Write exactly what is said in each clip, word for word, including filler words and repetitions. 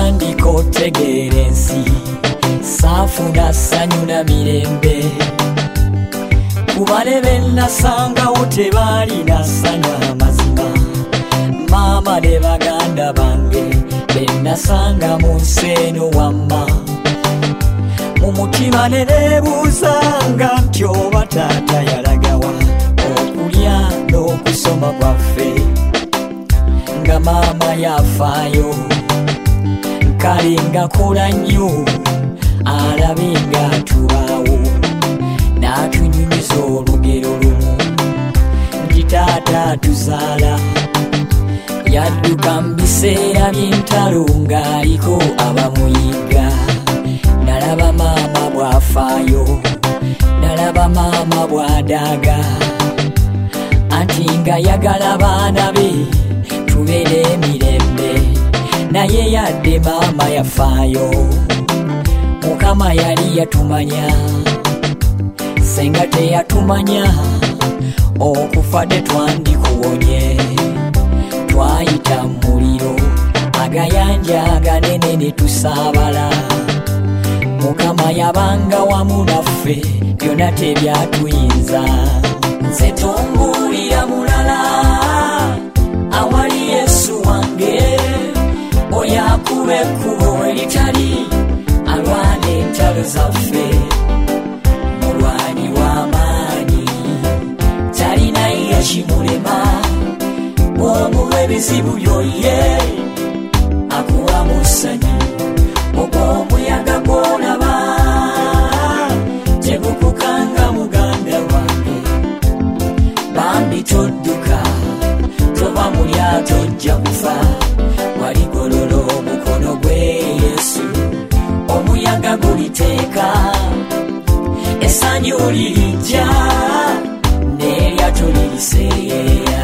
natandika otegeera ensi saafuna ssanyu na mirembe kubale be nasangawo tebaalina ssanyu amazima maama ne baganda bange be nasanga mu nsi eno wamma mu mutima ne neebuuzanga nti oba taata yalagawa okulya n'okusoma kwaffe nga maama yafaayo kale ngakola nnyo alabe nga tubaawo n'atunyumiza olugero lumu nti taata atuzaala yadduka mu biseera by'entalo ng'aliko abamuyiga nalaba maama bw'afaayo nalaba maama bw'adaaga anti nga yagala baana be tubeere emirembe naye yadde maama yafaayo mukama yali yatumanya senga teyatumanya okufa tetwandikuwonye twayita muliro agayanja aganene ne tusaabala mukama yabanga wamu naffe byonna tebyatuyinza nze tumbuulira mulala awali Yesu wange oyo akuba ekkubo eritali alwana entalo zaffe mulwanyi w'amaanyi talina yakimulema bw'omuwa ebizibu byoye akuwa mu ssanyu ogw'omuyaga gw'olaba tegukukanga muganda wange bambi todduka tova mu lyato ojja kufa waligolola omukono gwe Yesu omuyaga guliteeka essanyu lirijja n'eryato liriseeyeeya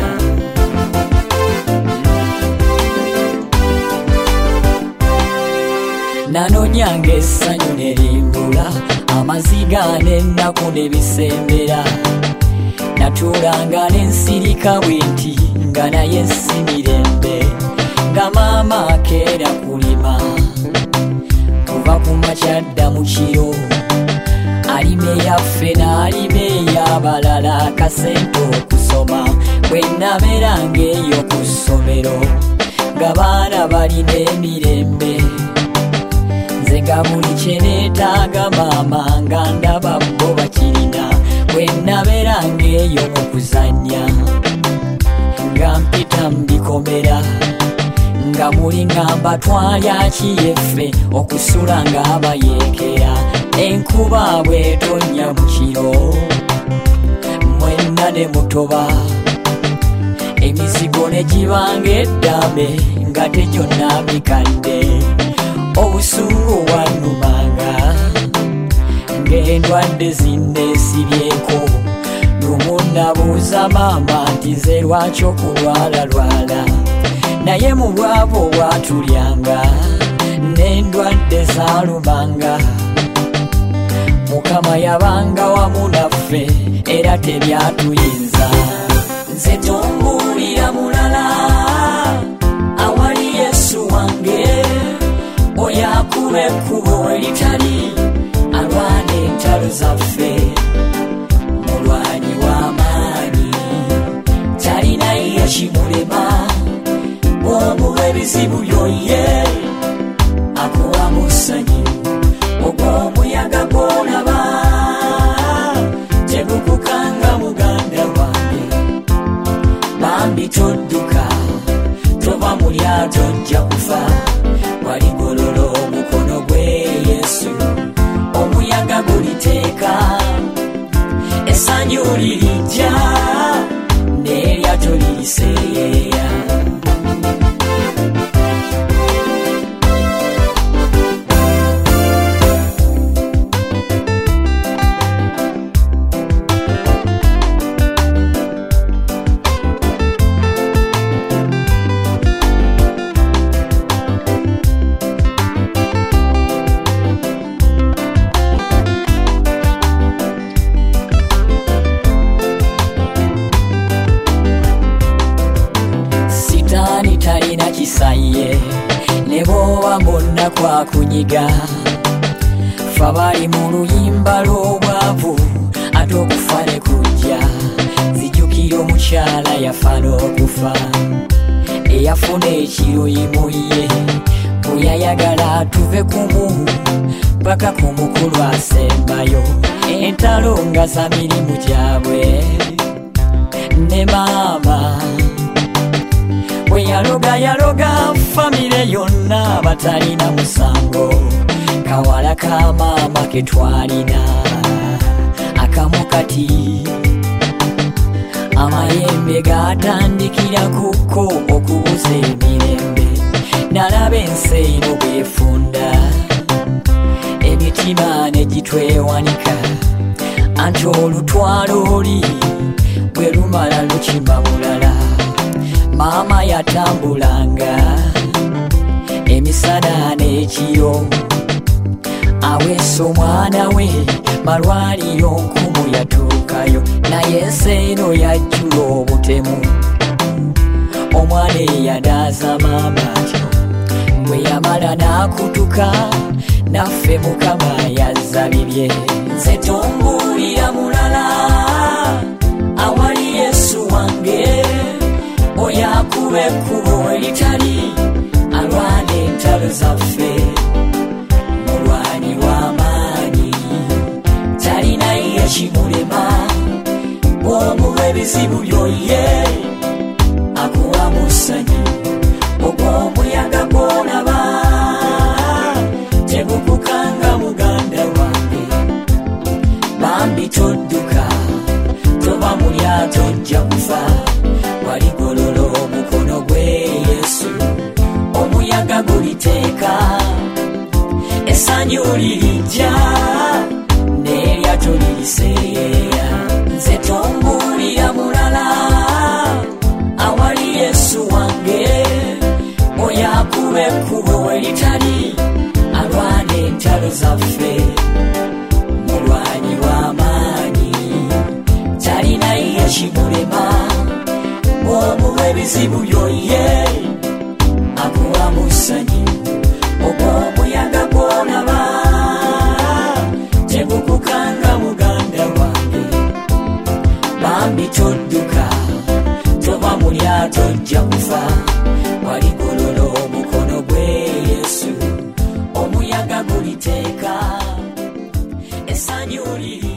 nanonyanga essanyu ne limbula amaziga n'ennaku ne bisembera natuulanga n'ensirika bwenti nga naye si mirembe nga maama akeera kulima kuva ku makyadda mu kiro alima eyaffe n'alima ey'abalala akasente okusoma bwe nabeeranga eyo ku ssomero nga baana balina emirembe nze nga buli kye neetaaga maama nga ndaba bo bakirina bwe nabeeranga eyo mu kuzannya nga mpita mu bikomera nga muli ngamba twalya kiyeffe okusula nga abayeekera enkuba bw'etonnya mu kiro mwenna ne mutoba emizigo ne gibanga eddambe nga tegyonna mikadde obusungu bwannumanga ng'endwadde zinneesibyeko lumu nabuuza maama nti nze lwaki okulwalalwala naye mu bwabo obwatulyanga n'endwadde zaalumanga mukama yabanga wamu naffe era tebyatuyinza nze tumbuulira mulala awali Yesu wange oyo akuba ekkubo eritali alwana entalo zaffe mulwanyi w'amaanyi talina yakimulema bw'omuwa ebizibu byoye akuwa mu ssanyu ogw'omuyaga gw'olaba tegukukanga muganda wange bambi todduka tova mu lyato ojja kufa waligolola omukono gwe Yesu omuyaga guliteeka essanyu lirijja n'eryato liriseeyeeya akunyiga fabali mu luyimba lw'obwavu ate okufa ne kujja zijjukira omukyala yafa n'okufa eyafuna ekiruyimuye bweyayagala tuve kumu paka ku mukulu asembayo entalo nga za mirimu gyabwe ne maama bwe yaloga yaloga famire yonna batalina musango kawala ka maama ketwalina akamu kati amayembe gatandikira kuko okubuza emirembe nalaba ensi eno bwefunda emitima negitwewanika anti olutwalo oli bwe lumala lukima bulala maama yatambulanga emisana n'ekiro aweesa omwana we malwaliro nkumu yatuukayo naye ensi eno yajjula obutemu omwana eyadaaza maama atyo bwe yamala n'akutuka naffe mukama yazza bibye nze tombuulira mulala awali yesu wange oyo akuba ekkubo eritali alwana entalo zaffe mulwanyi w'amaanyi talinayo ekimulema bw'omuwa ebizibu byoye akuwa mu ssanyu ogw'omuyaga gw'olaba tegukukanga muganda wange bambi todduka tova mu lyato ojja kufa waligolola omukono gwe yesu omuyaga guliteeka essanyu lirijja n'eryato liriseeyeeya nze tombuulira mulala awali yesu wange oyo akuba ekkubo weritali alwana entalo zaffe mulwanyi w'amaanyi talinayo ekimulema bw'omuwa ebizibu byoye akuwa mu ssanyu ogw'omuyaga gw'olaba tegukukanga muganda wange bambi todduka tova mu lyato ojja kufa waligolola omukono gwe yesu omuyaga guliteeka essanyu liri